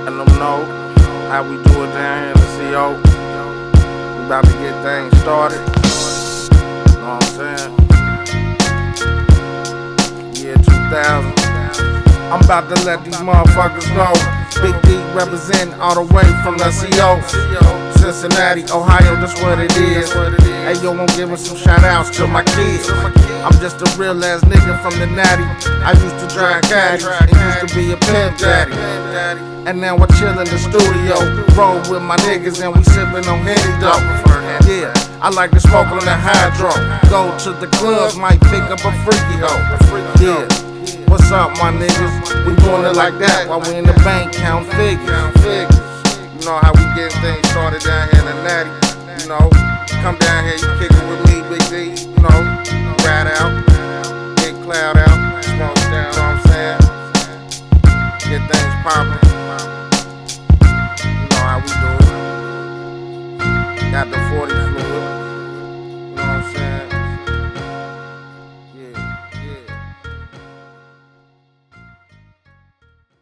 them know how we do it down here in the CO. We about to get things started. You know what I'm saying? Year 2000. I'm about to let these motherfuckers know. Big D representing all the way from the CO. Cincinnati, Ohio, that's what it is. Hey yo, I'm giving some shout outs to my kids. I'm just a real ass nigga from the natty. I used to drive caddies and used to be a pimp daddy. And now I chill in the studio, roll with my niggas and we sippin' on Henny though. Yeah, I like to smoke on the hydro. Go to the club, might pick up a freaky hoe. Yeah. What's up, my niggas? We doing it like that while we in the bank count figures. You know how we get things started down here in the natty. You know, come down here, you kick it with me, Big D. You know, ride out, get cloud out, smoke down. You know what I'm saying? Get things poppin'.